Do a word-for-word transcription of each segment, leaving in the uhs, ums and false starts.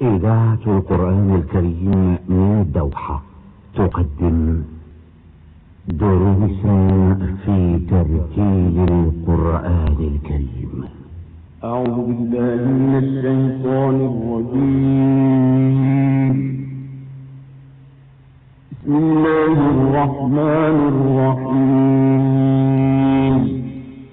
إذاعة القرآن الكريم من الدوحة تقدم دروسا في ترتيل القرآن الكريم. أعوذ بالله من الشيطان الرجيم. بسم الله الرحمن الرحيم.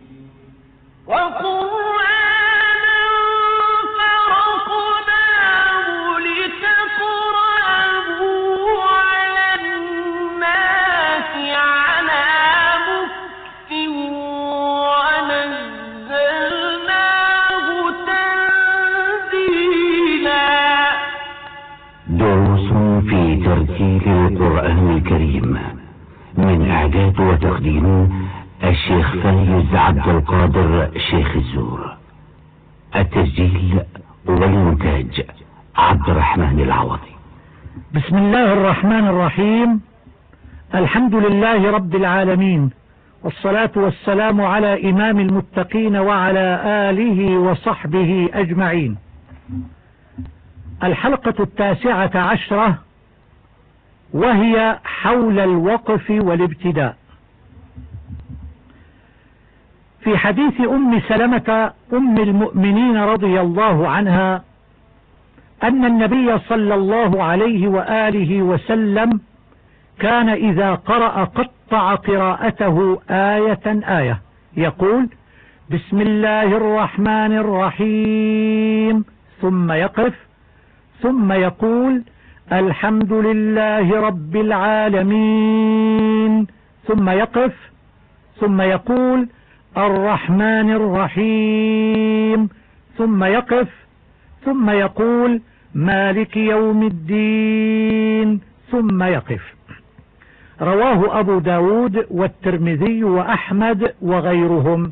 ترتيل القرآن الكريم من إعداد وتقديم الشيخ فايز عبد القادر شيخ الزور. التسجيل والمونتاج عبد الرحمن العوضي. بسم الله الرحمن الرحيم. الحمد لله رب العالمين، والصلاة والسلام على إمام المتقين وعلى آله وصحبه أجمعين. الحلقة التاسعة عشرة، وهي حول الوقف والابتداء. في حديث أم سلمة أم المؤمنين رضي الله عنها أن النبي صلى الله عليه وآله وسلم كان إذا قرأ قطع قراءته آية آية، يقول بسم الله الرحمن الرحيم، ثم يقف، ثم يقول الحمد لله رب العالمين، ثم يقف، ثم يقول الرحمن الرحيم، ثم يقف، ثم يقول مالك يوم الدين، ثم يقف. رواه أبو داود والترمذي وأحمد وغيرهم.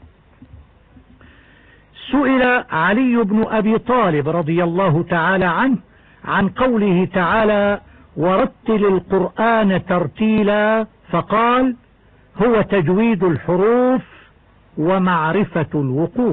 سئل علي بن أبي طالب رضي الله تعالى عنه عن قوله تعالى ورتل القرآن ترتيلا، فقال هو تجويد الحروف ومعرفة الوقوف.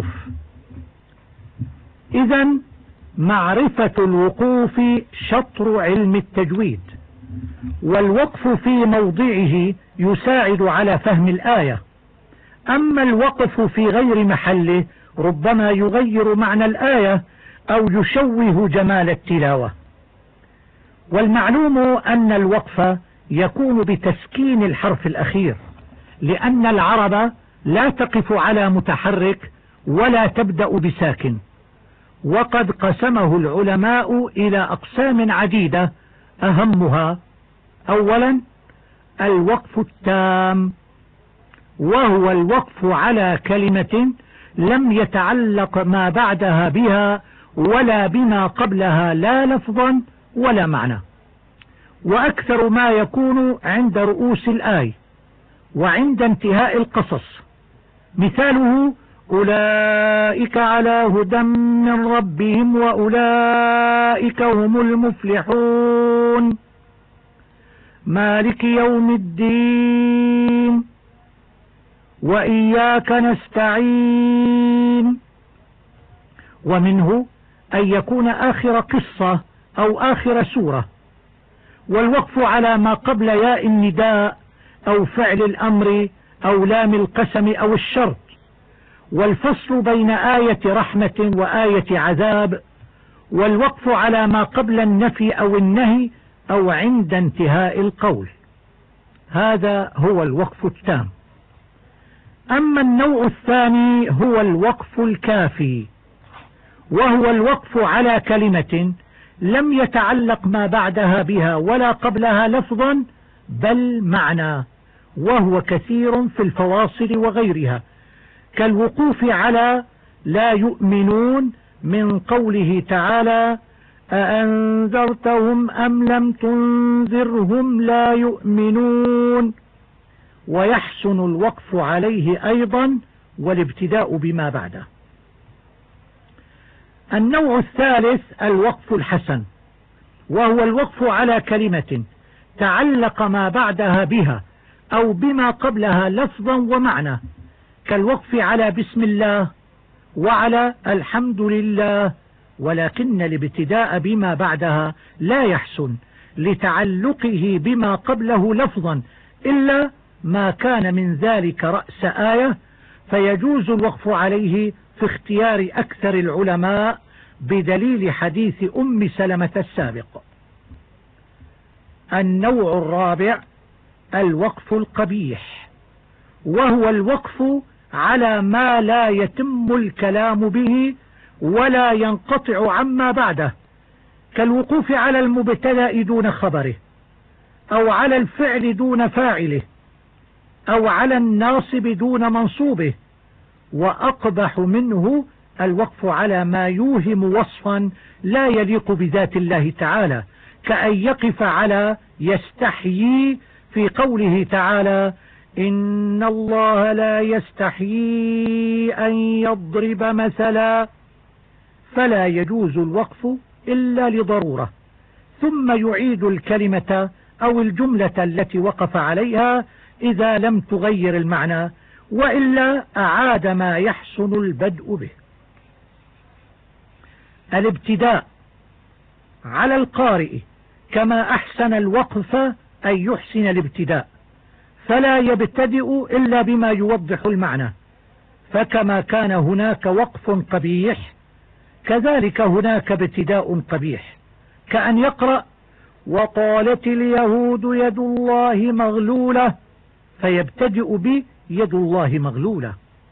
إذن معرفة الوقوف شطر علم التجويد، والوقف في موضعه يساعد على فهم الآية، أما الوقف في غير محله ربما يغير معنى الآية أو يشوه جمال التلاوة. والمعلوم أن الوقف يكون بتسكين الحرف الأخير، لأن العرب لا تقف على متحرك ولا تبدأ بساكن. وقد قسمه العلماء إلى أقسام عديدة، أهمها أولا الوقف التام، وهو الوقف على كلمة لم يتعلق ما بعدها بها ولا بما قبلها لا لفظا ولا معنى، وأكثر ما يكون عند رؤوس الآية وعند انتهاء القصص. مثاله أولئك على هدى من ربهم وأولئك هم المفلحون، مالك يوم الدين، وإياك نستعين. ومنه أن يكون آخر قصة أو آخر سورة. والوقف على ما قبل ياء النداء أو فعل الأمر أو لام القسم أو الشرط. والفصل بين آية رحمة وآية عذاب. والوقف على ما قبل النفي أو النهي أو عند انتهاء القول. هذا هو الوقف التام. أما النوع الثاني هو الوقف الكافي، وهو الوقف على كلمة لم يتعلق ما بعدها بها ولا قبلها لفظا بل معنى، وهو كثير في الفواصل وغيرها، كالوقوف على لا يؤمنون من قوله تعالى أأنذرتهم أم لم تنذرهم لا يؤمنون. ويحسن الوقف عليه أيضا والابتداء بما بعده. النوع الثالث الوقف الحسن، وهو الوقف على كلمة تعلق ما بعدها بها أو بما قبلها لفظا ومعنى، كالوقف على بسم الله وعلى الحمد لله ولكن الابتداء بما بعدها لا يحسن لتعلقه بما قبله لفظا إلا ما كان من ذلك رأس آية، فيجوز الوقف عليه في اختيار أكثر العلماء بدليل حديث أم سلمة السابق. النوع الرابع الوقف القبيح، وهو الوقف على ما لا يتم الكلام به ولا ينقطع عما بعده، كالوقوف على المبتدأ دون خبره، أو على الفعل دون فاعله، أو على الناصب دون منصوبه. وأقبح منه الوقف على ما يوهم وصفا لا يليق بذات الله تعالى، كأن يقف على يستحيي في قوله تعالى: إن الله لا يستحيي أن يضرب مثلا، فلا يجوز الوقف إلا لضرورة، ثم يعيد الكلمة أو الجملة التي وقف عليها إذا لم تغير المعنى، وإلا أعاد ما يحسن البدء به. الابتداء على القارئ كما أحسن الوقف أن يحسن الابتداء، فلا يبتدئ إلا بما يوضح المعنى، فكما كان هناك وقف قبيح كذلك هناك ابتداء قبيح، كأن يقرأ: وقالت اليهود يد الله مغلولة، فيبتدئ بيد الله مغلولة.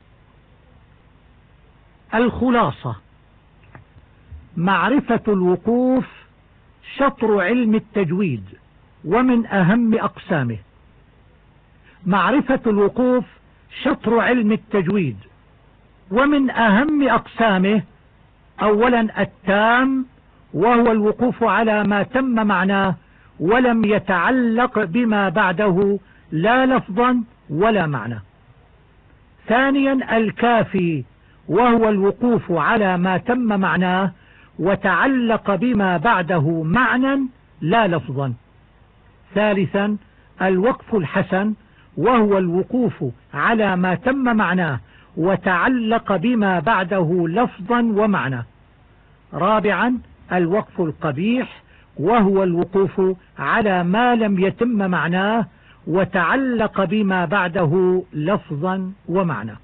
الخلاصة: معرفة الوقوف شطر علم التجويد ومن أهم أقسامه. معرفة الوقوف شطر علم التجويد ومن أهم أقسامه: أولا التام، وهو الوقوف على ما تم معناه ولم يتعلق بما بعده لا لفظا ولا معنى. ثانيا الكافي، وهو الوقوف على ما تم معناه وتعلق بما بعده معنى لا لفظا. ثالثا الوقف الحسن، وهو الوقوف على ما تم معناه وتعلق بما بعده لفظا ومعنى. رابعا الوقف القبيح، وهو الوقوف على ما لم يتم معناه وتعلق بما بعده لفظا ومعنى.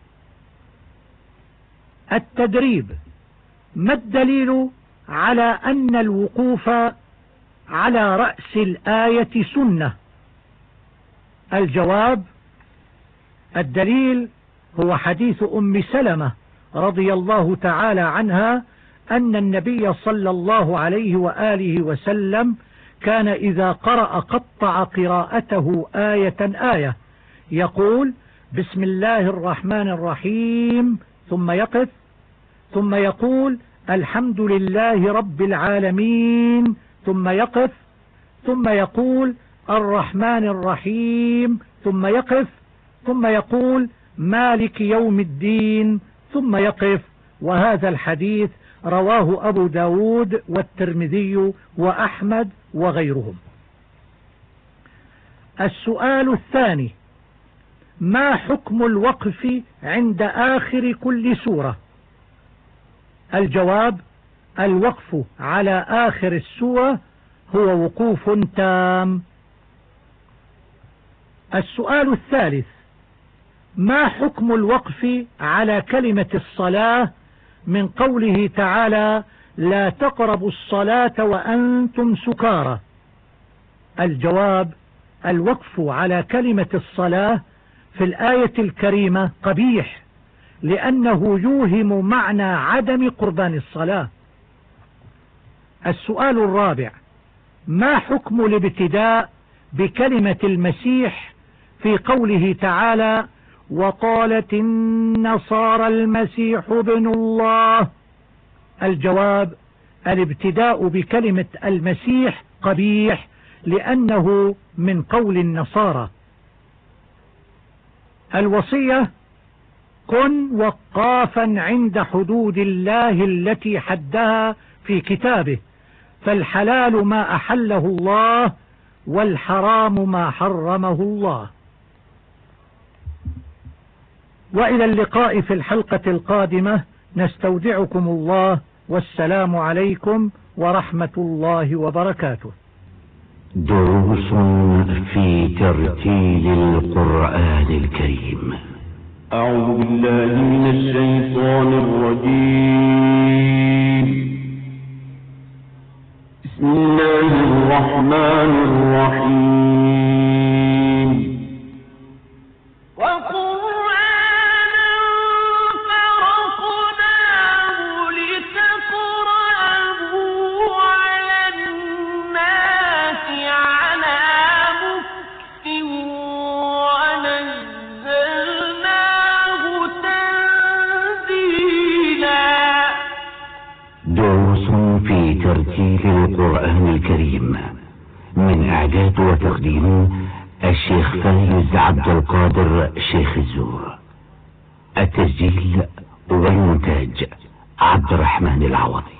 التدريب: ما الدليل على أن الوقوف على رأس الآية سنة؟ الجواب: الدليل هو حديث أم سلمة رضي الله تعالى عنها أن النبي صلى الله عليه وآله وسلم كان إذا قرأ قطع قراءته آية آية، يقول: بسم الله الرحمن الرحيم، ثم يقف، ثم يقول: الحمد لله رب العالمين، ثم يقف، ثم يقول: الرحمن الرحيم، ثم يقف، ثم يقول: مالك يوم الدين، ثم يقف. وهذا الحديث رواه أبو داود والترمذي وأحمد وغيرهم. السؤال الثاني: ما حكم الوقف عند آخر كل سورة؟ الجواب: الوقف على آخر السورة هو وقوف تام. السؤال الثالث: ما حكم الوقف على كلمة الصلاة من قوله تعالى: لا تقربوا الصلاة وأنتم سكارى؟ الجواب: الوقف على كلمة الصلاة في الآية الكريمة قبيح، لأنه يوهم معنى عدم قربان الصلاة. السؤال الرابع: ما حكم الابتداء بكلمة المسيح في قوله تعالى: وقالت النصارى المسيح ابن الله؟ الجواب: الابتداء بكلمة المسيح قبيح، لأنه من قول النصارى. الوصية: كن وقافا عند حدود الله التي حدها في كتابه، فالحلال ما أحله الله والحرام ما حرمه الله. وإلى اللقاء في الحلقة القادمة، نستودعكم الله، والسلام عليكم ورحمة الله وبركاته. دروس في ترتيل القرآن الكريم. أعوذ بالله من الشيطان الرجيم. بسم الله الرحمن الرحيم. وقرآنا فرقناه لتقرأه على الناس على مكث ونزلناه تنزيلا. دروس في ترتيل القرآن الكريم من إعداد وتقديم الشيخ فايز عبد القادر شيخ الزور. التسجيل والمونتاج عبد الرحمن العوضي.